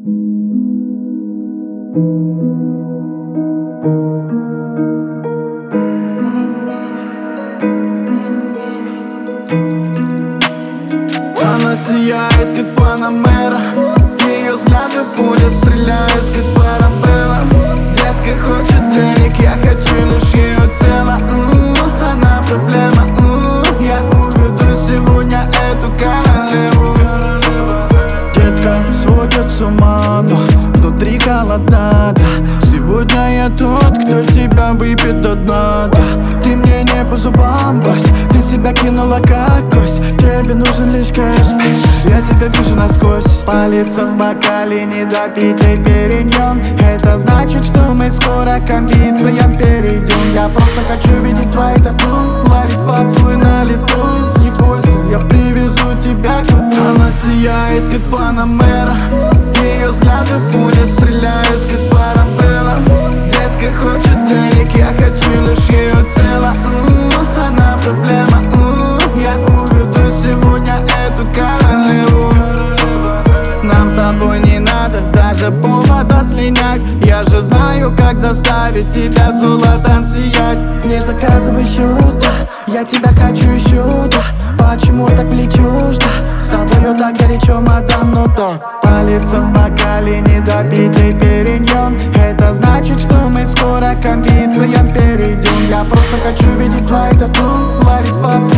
Она сияет, как Панамера. Ее взгляды пуля стреляют, как парабелла. Детка хочет денег, я хочу лишь ее тело. Она проблема, я уведу сегодня эту королеву. Детка сводит с ума, но внутри холодна, да. Сегодня я тот, кто тебя выпьет до дна, да. Ты мне не по зубам, брось, ты себя кинула как кость. Тебе нужен лишь кэш, я тебя вижу насквозь. Палец в бокале, недопитый периньон. Это значит, что мы скоро к амбициям перейдем. Я просто хочу видеть твои тату, ловить поцелуй на лету. Не бойся, я привезу тебя к утру. Она сияет, как Панамера. Ее взгляды пули стреляют, как парабелла. Детка хочет денег, я хочу лишь ее тело. Она проблема, я уведу сегодня эту королеву. Нам с тобой не надо даже повода слинять. Я же знаю, как заставить тебя золотом сиять. Не заказывай счета, я тебя хочу еще, да. Почему так влечешь, да? С тобою так горячо, мадам, но то. Палец в бокале, недопитый периньон. Это значит, что мы скоро к амбициям перейдем. Я просто хочу видеть твои тату, ловить поцелуй